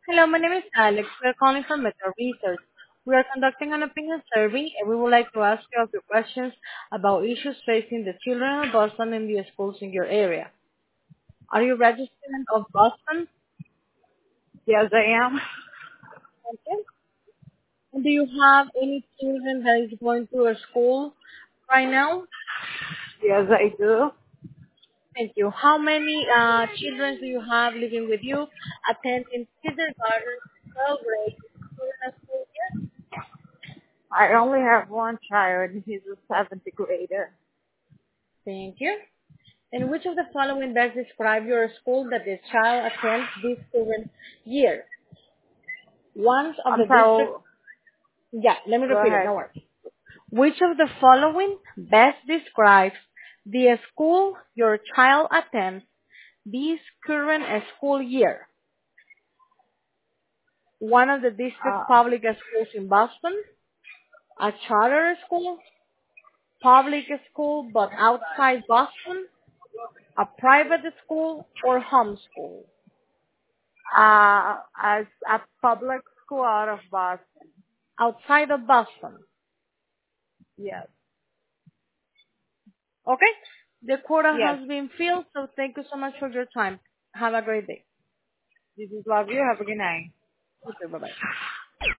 Hello, my name is Alex. We are calling from Meta Research. We are conducting an opinion survey, and we would like to ask you a few questions about issues facing the children of Boston in the schools in your area. Are you registered of Boston? Yes, I am. Okay. And do you have any children that is going to a school right now? Yes, I do. Thank you. How many children do you have living with you, attending kindergarten, 12th grade, during a school year? I only have one child. He's a seventh grader. Thank you. And which of the following best describe your school that the child attends this current year? One of I'm the sorry. district, yeah, let me Go repeat it, ahead. no worries. Which of the following best describes the school your child attends this current school year? One of the district Uh, public schools in Boston, a charter school, public school but outside Boston, a private school, or homeschool? as a public school out of Boston. Outside of Boston. Yes. Okay? The quota Yes. has been filled, so thank you so much for your time. Have a great day. This is love you. Have a good night. You too. Bye-bye.